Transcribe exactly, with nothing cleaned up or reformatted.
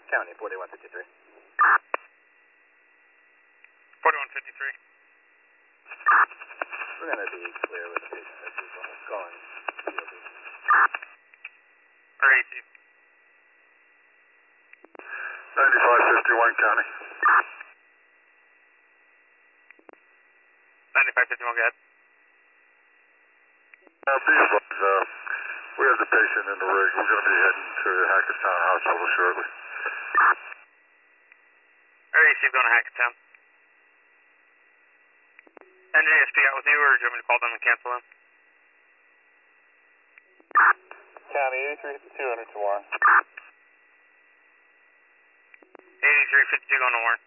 County, forty-one fifty-three. forty-one fifty-three. We're going to be clear with the patient as he's going E O B. Or A C. ninety-five fifty-one County. ninety-five fifty-one, go ahead. Uh, these ones, uh, we have the patient in the rig. We're going to be heading to Hackettstown Hospital shortly. Or A C going to Hackettstown. N J S P out with you, or do you want me to call them and cancel them? County eighty-three fifty-two under to Warren. eighty-three fifty-two going to Warren.